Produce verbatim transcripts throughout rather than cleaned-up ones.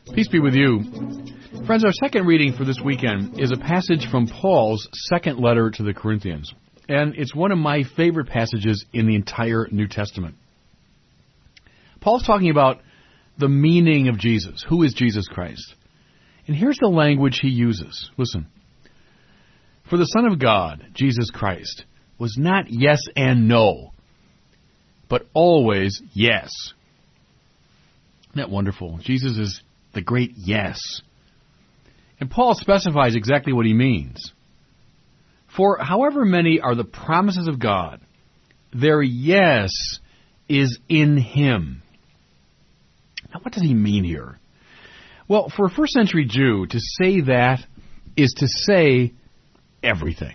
Peace be with you. Friends, our second reading for this weekend is a passage from Paul's second letter to the Corinthians. And it's one of my favorite passages in the entire New Testament. Paul's talking about the meaning of Jesus. Who is Jesus Christ? And here's the language he uses. Listen. For the Son of God, Jesus Christ, was not yes and no, but always yes. Isn't that wonderful? Jesus is the great yes. And Paul specifies exactly what he means. For however many are the promises of God, their yes is in him. Now, what does he mean here? Well, for a first century Jew, to say that is to say everything.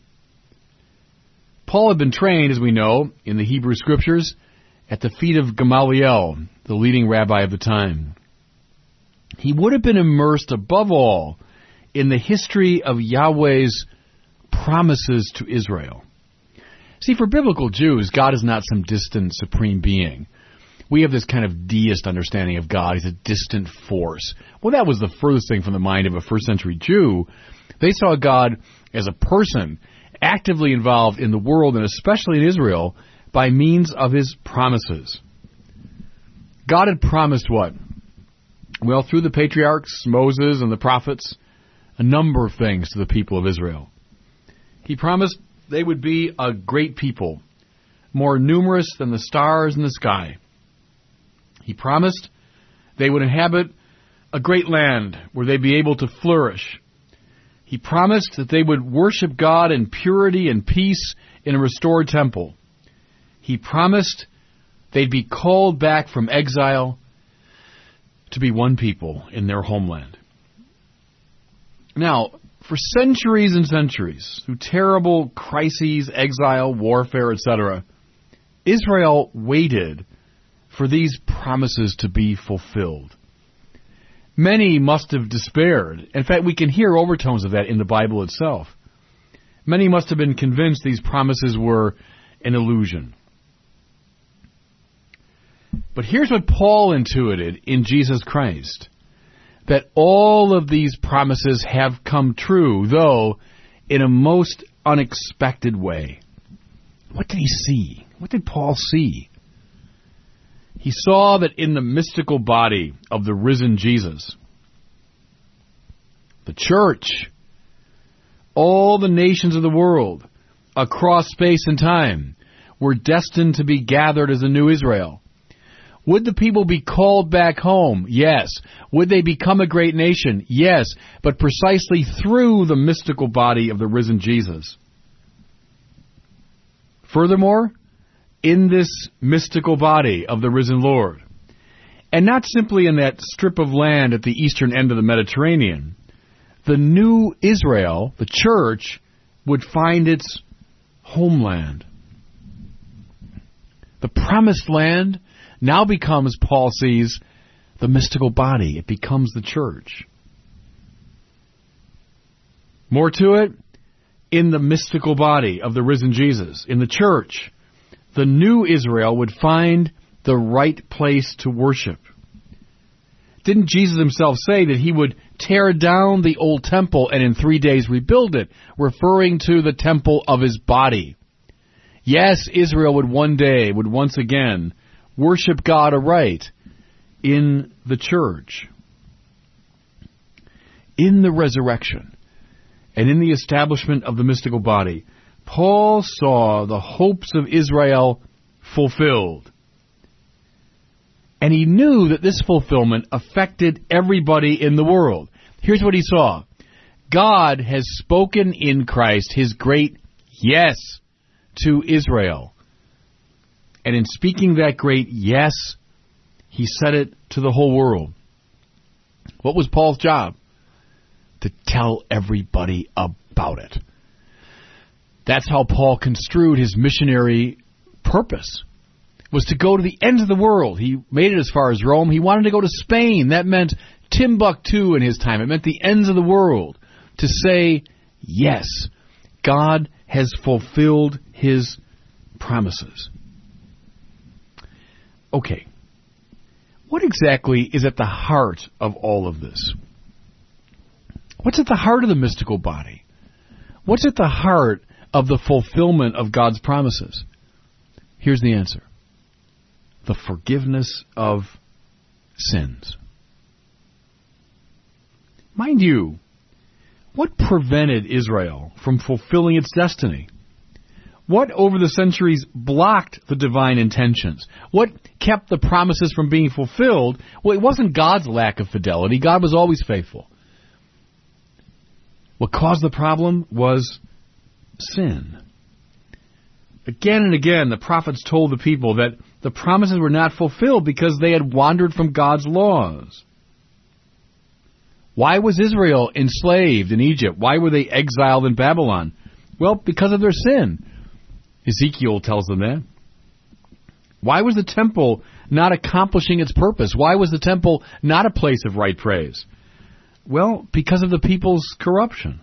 Paul had been trained, as we know, in the Hebrew Scriptures at the feet of Gamaliel, the leading rabbi of the time. He would have been immersed above all in the history of Yahweh's promises to Israel. See, for biblical Jews, God is not some distant supreme being. We have this kind of deist understanding of God. He's a distant force. Well, that was the furthest thing from the mind of a first century Jew. They saw God as a person actively involved in the world, and especially in Israel, by means of his promises. God had promised what? Well, through the patriarchs, Moses and the prophets, a number of things to the people of Israel. He promised they would be a great people, more numerous than the stars in the sky. He promised they would inhabit a great land where they'd be able to flourish. He promised that they would worship God in purity and peace in a restored temple. He promised they'd be called back from exile to be one people in their homeland. Now, for centuries and centuries, through terrible crises, exile, warfare, et cetera, Israel waited for these promises to be fulfilled. Many must have despaired. In fact, we can hear overtones of that in the Bible itself. Many must have been convinced these promises were an illusion. But here's what Paul intuited in Jesus Christ, that all of these promises have come true, though in a most unexpected way. What did he see? What did Paul see? He saw that in the mystical body of the risen Jesus, the church, all the nations of the world, across space and time, were destined to be gathered as a new Israel. Would the people be called back home? Yes. Would they become a great nation? Yes. But precisely through the mystical body of the risen Jesus. Furthermore, in this mystical body of the risen Lord, and not simply in that strip of land at the eastern end of the Mediterranean, the new Israel, the church, would find its homeland. The promised land now becomes, Paul sees, the mystical body. It becomes the church. More to it, in the mystical body of the risen Jesus, in the church, the new Israel would find the right place to worship. Didn't Jesus himself say that he would tear down the old temple and in three days rebuild it, referring to the temple of his body? Yes, Israel would one day, would once again, worship God aright in the church. In the resurrection and in the establishment of the mystical body, Paul saw the hopes of Israel fulfilled. And he knew that this fulfillment affected everybody in the world. Here's what he saw. God has spoken in Christ his great yes to Israel. And in speaking that great yes, he said it to the whole world. What was Paul's job? To tell everybody about it. That's how Paul construed his missionary purpose, was to go to the ends of the world. He made it as far as Rome. He wanted to go to Spain. That meant Timbuktu in his time. It meant the ends of the world, to say, yes, God has fulfilled his promises. Okay, What exactly is at the heart of all of this? What's at the heart of the mystical body? What's at the heart of the fulfillment of God's promises? Here's the answer. The forgiveness of sins. Mind you, what prevented Israel from fulfilling its destiny? What over the centuries blocked the divine intentions? What kept the promises from being fulfilled? Well, it wasn't God's lack of fidelity. God was always faithful. What caused the problem was sin. Again and again, the prophets told the people that the promises were not fulfilled because they had wandered from God's laws. Why was Israel enslaved in Egypt? Why were they exiled in Babylon? Well, because of their sin. Ezekiel tells them that. Why was the temple not accomplishing its purpose? Why was the temple not a place of right praise? Well, because of the people's corruption.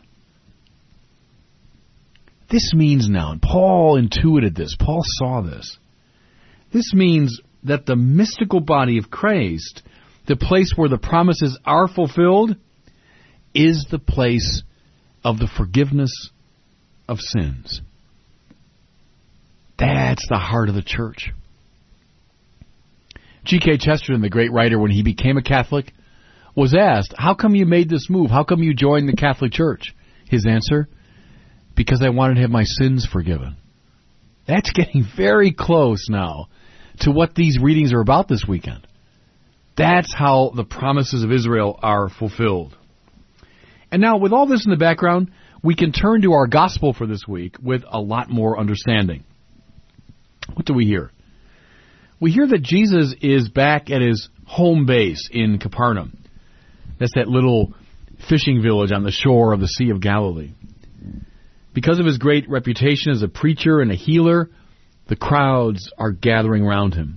This means now, and Paul intuited this, Paul saw this. This means that the mystical body of Christ, the place where the promises are fulfilled, is the place of the forgiveness of sins. That's the heart of the church. G K Chesterton, the great writer, when he became a Catholic, was asked, how come you made this move? How come you joined the Catholic Church? His answer, because I wanted to have my sins forgiven. That's getting very close now to what these readings are about this weekend. That's how the promises of Israel are fulfilled. And now, with all this in the background, we can turn to our gospel for this week with a lot more understanding. What do we hear? We hear that Jesus is back at his home base in Capernaum. That's that little fishing village on the shore of the Sea of Galilee. Because of his great reputation as a preacher and a healer, the crowds are gathering around him.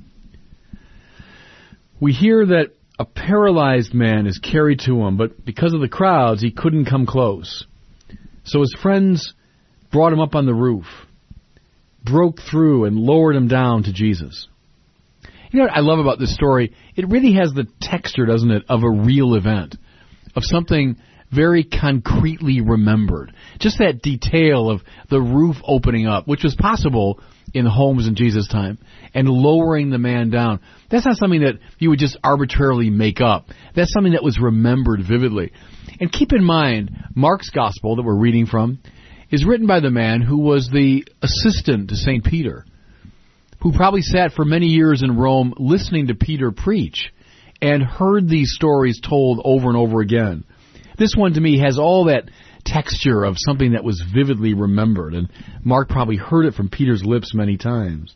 We hear that a paralyzed man is carried to him, but because of the crowds, he couldn't come close. So his friends brought him up on the roof, broke through, and lowered him down to Jesus. You know what I love about this story? It really has the texture, doesn't it, of a real event, of something very concretely remembered. Just that detail of the roof opening up, which was possible in homes in Jesus' time, and lowering the man down. That's not something that you would just arbitrarily make up. That's something that was remembered vividly. And keep in mind, Mark's gospel that we're reading from is written by the man who was the assistant to Saint Peter, who probably sat for many years in Rome listening to Peter preach and heard these stories told over and over again. This one, to me, has all that texture of something that was vividly remembered, and Mark probably heard it from Peter's lips many times.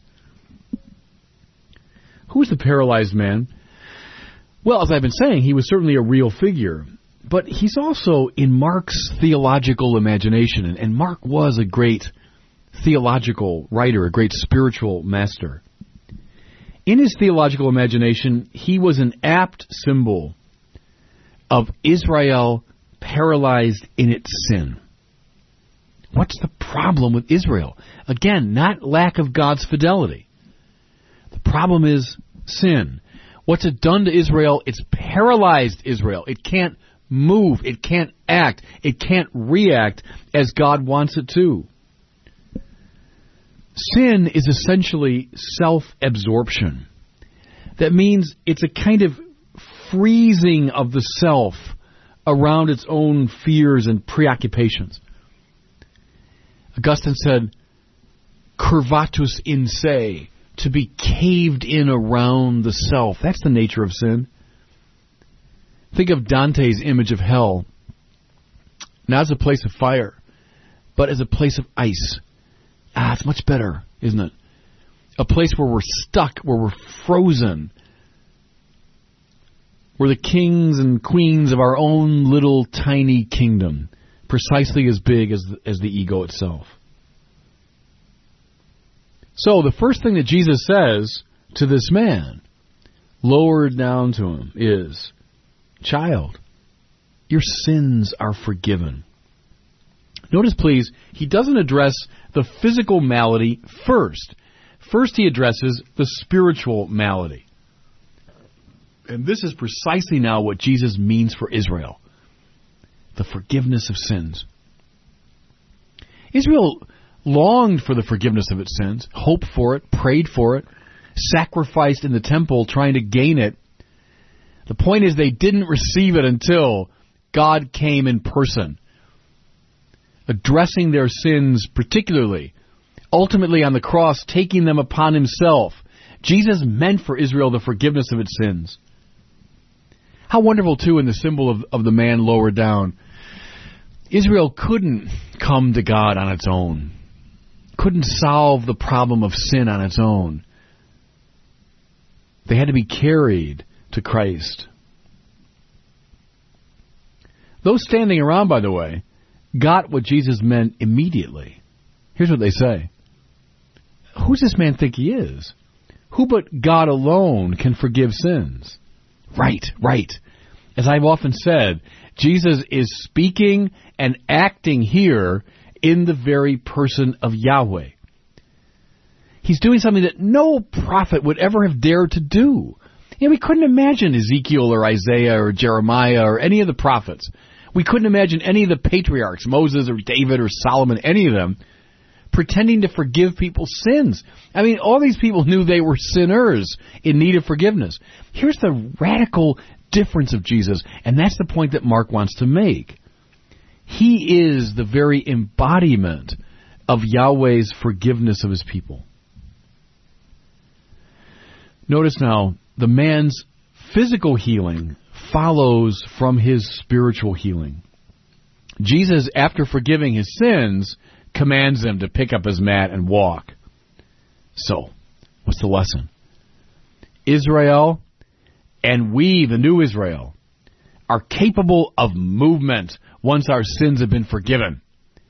Who was the paralyzed man? Well, as I've been saying, he was certainly a real figure, but he's also in Mark's theological imagination, and, and Mark was a great theological writer, a great spiritual master. In his theological imagination, he was an apt symbol of Israel paralyzed in its sin. What's the problem with Israel? Again, not lack of God's fidelity. The problem is sin. What's it done to Israel? It's paralyzed Israel. It can't move. It can't act. It can't react as God wants it to. Sin is essentially self-absorption. That means it's a kind of freezing of the self around its own fears and preoccupations. Augustine said, curvatus in se, to be caved in around the self. That's the nature of sin. Think of Dante's image of hell, not as a place of fire, but as a place of ice. Ah, it's much better, isn't it? A place where we're stuck, where we're frozen. We're the kings and queens of our own little tiny kingdom, precisely as big as the, as the ego itself. So the first thing that Jesus says to this man, lowered down to him, is, child, your sins are forgiven. Notice, please, he doesn't address the physical malady first. First he addresses the spiritual malady. And this is precisely now what Jesus means for Israel. The forgiveness of sins. Israel longed for the forgiveness of its sins, hoped for it, prayed for it, sacrificed in the temple trying to gain it. The point is they didn't receive it until God came in person, addressing their sins particularly, ultimately on the cross, taking them upon himself. Jesus meant for Israel the forgiveness of its sins. How wonderful, too, in the symbol of, of the man lower down. Israel couldn't come to God on its own, couldn't solve the problem of sin on its own. They had to be carried to Christ. Those standing around, by the way, got what Jesus meant immediately. Here's what they say. Who does this man think he is? Who but God alone can forgive sins? Right, right. As I've often said, Jesus is speaking and acting here in the very person of Yahweh. He's doing something that no prophet would ever have dared to do. You know, we couldn't imagine Ezekiel or Isaiah or Jeremiah or any of the prophets. We couldn't imagine any of the patriarchs, Moses or David or Solomon, any of them, pretending to forgive people's sins. I mean, all these people knew they were sinners in need of forgiveness. Here's the radical difference of Jesus, and that's the point that Mark wants to make. He is the very embodiment of Yahweh's forgiveness of his people. Notice now, the man's physical healing follows from his spiritual healing. Jesus, after forgiving his sins, commands him to pick up his mat and walk. So, what's the lesson? Israel and we, the new Israel, are capable of movement once our sins have been forgiven.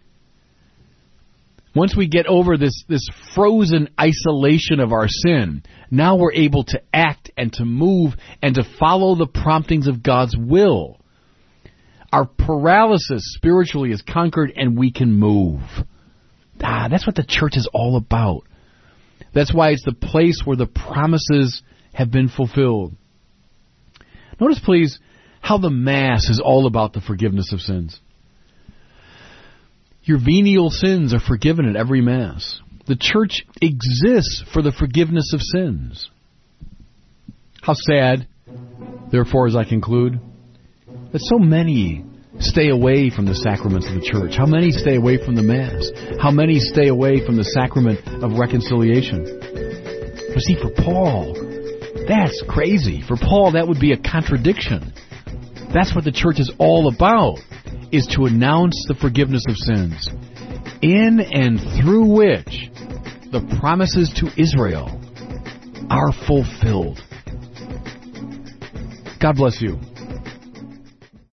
Once we get over this, this frozen isolation of our sin, now we're able to act and to move and to follow the promptings of God's will. Our paralysis spiritually is conquered and we can move. Ah, that's what the church is all about. That's why it's the place where the promises have been fulfilled. Notice, please, how the Mass is all about the forgiveness of sins. Your venial sins are forgiven at every Mass. The church exists for the forgiveness of sins. How sad, therefore, as I conclude, that so many stay away from the sacraments of the church. How many stay away from the Mass? How many stay away from the sacrament of reconciliation? But see, for Paul, that's crazy. For Paul, that would be a contradiction. That's what the church is all about, is to announce the forgiveness of sins, in and through which the promises to Israel are fulfilled. God bless you.